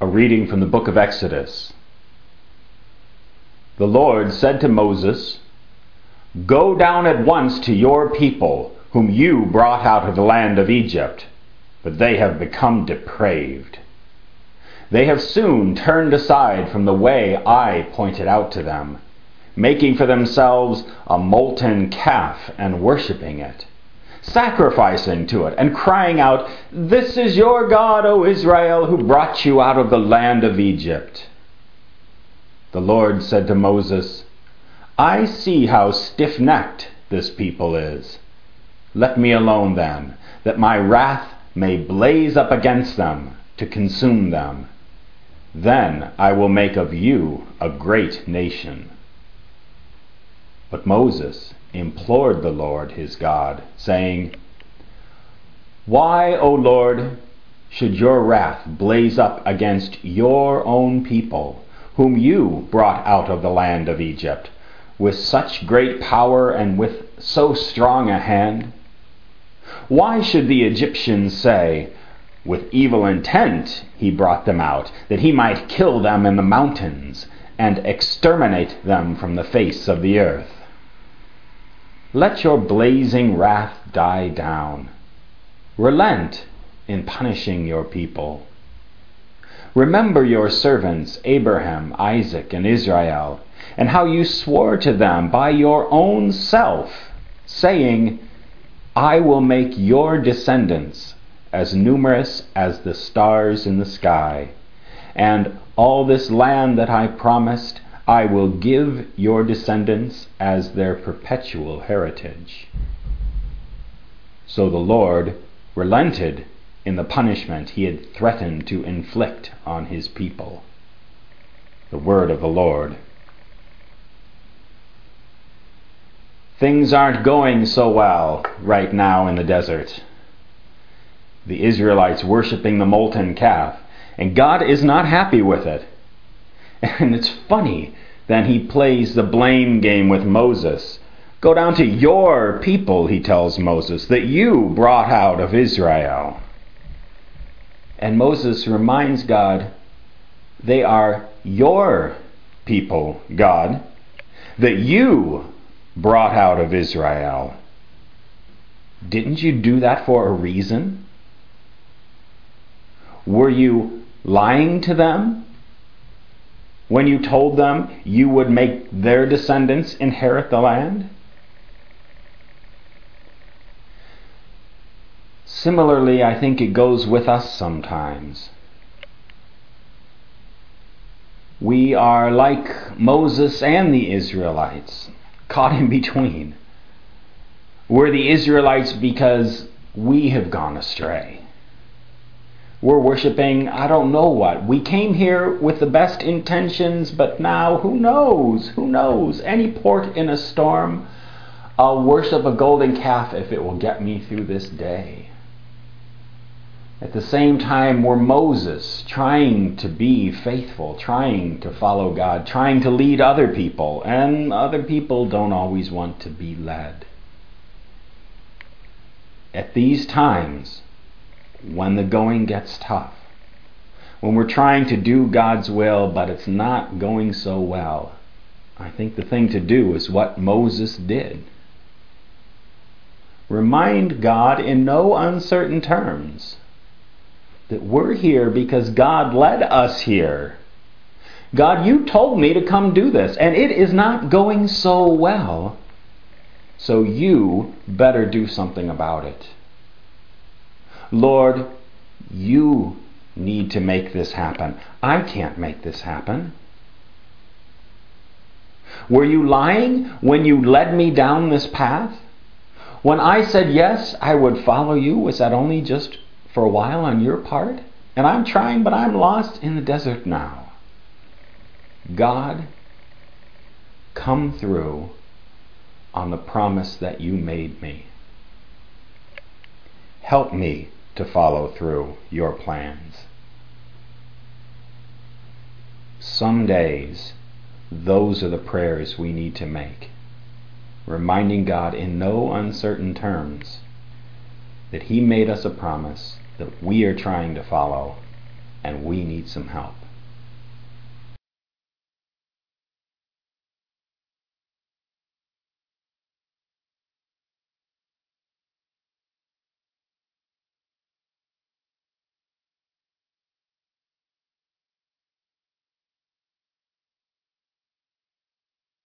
A reading from the book of Exodus. The Lord said to Moses, "Go down at once to your people, whom you brought out of the land of Egypt, but they have become depraved. They have soon turned aside from the way I pointed out to them, making for themselves a molten calf and worshipping it, sacrificing to it and crying out, 'This is your God, O Israel, who brought you out of the land of Egypt.'" The Lord said to Moses, "I see how stiff-necked this people is. Let me alone then, that my wrath may blaze up against them to consume them. Then I will make of you a great nation." But Moses implored the Lord his God, saying, "Why, O Lord, should your wrath blaze up against your own people, whom you brought out of the land of Egypt, with such great power and with so strong a hand? Why should the Egyptians say, 'With evil intent he brought them out, that he might kill them in the mountains and exterminate them from the face of the earth'? Let your blazing wrath die down. Relent in punishing your people. Remember your servants Abraham, Isaac, and Israel, and how you swore to them by your own self, saying, 'I will make your descendants as numerous as the stars in the sky, and all this land that I promised I will give your descendants as their perpetual heritage.' So the Lord relented in the punishment he had threatened to inflict on his people." The word of the Lord. Things aren't going so well right now in the desert. The Israelites worshiping the molten calf, and God is not happy with it. And it's funny that he plays the blame game with Moses. "Go down to your people," he tells Moses, "that you brought out of Israel." And Moses reminds God, "They are your people, God, that you brought out of Israel. Didn't you do that for a reason? Were you lying to them when you told them you would make their descendants inherit the land?" Similarly, I think it goes with us sometimes. We are like Moses and the Israelites, caught in between. We're the Israelites because we have gone astray. We're worshiping, I don't know what. We came here with the best intentions, but now, who knows? Who knows? Any port in a storm, I'll worship a golden calf if it will get me through this day. At the same time, we're Moses, trying to be faithful, trying to follow God, trying to lead other people, and other people don't always want to be led. At these times, when the going gets tough, when we're trying to do God's will, but it's not going so well, I think the thing to do is what Moses did. Remind God in no uncertain terms that we're here because God led us here. God, you told me to come do this, and it is not going so well, so you better do something about it. Lord, you need to make this happen. I can't make this happen. Were you lying when you led me down this path? When I said yes, I would follow you, was that only just for a while on your part? And I'm trying, but I'm lost in the desert now. God, come through on the promise that you made me. Help me to follow through your plans. Some days, those are the prayers we need to make, reminding God in no uncertain terms that He made us a promise that we are trying to follow, and we need some help.